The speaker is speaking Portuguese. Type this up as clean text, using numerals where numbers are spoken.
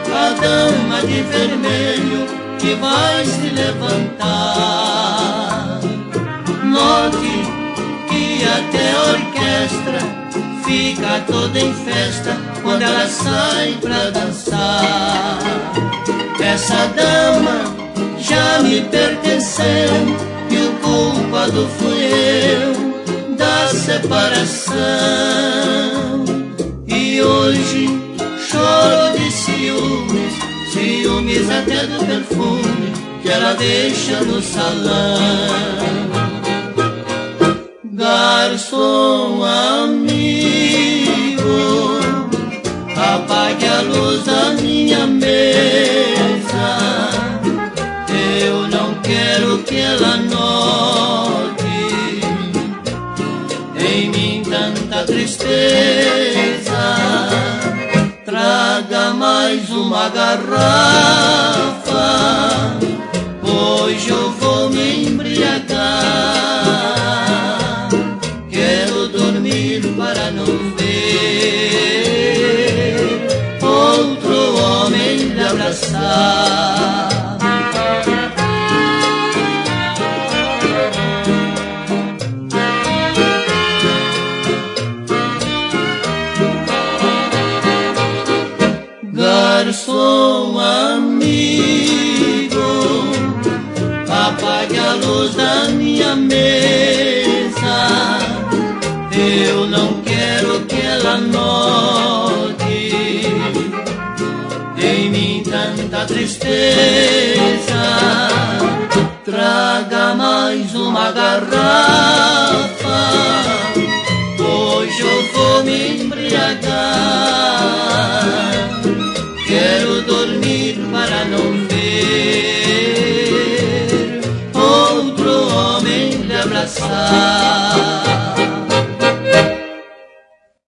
a dama de vermelho que vai se levantar. Note que até a orquestra fica toda em festa quando ela sai pra dançar. Essa dama já me pertenceu e o culpado fui eu da separação. E hoje choro de ciúmes, ciúmes até do perfume que ela deixa no salão. Garçom amigo, apague a luz da minha mesa. Eu não quero que ela note em mim tanta tristeza. Traga mais uma garrafa, hoje eu vou me embriagar. Quero dormir para não ver outro homem lhe abraçar. Garçom amigo, apague a luz da minha mesa. Eu não quero que ela note em mim tanta tristeza. Traga mais uma garrafa, hoje eu vou me embriagar. Quero dormir para não ver outro homem lhe abraçar.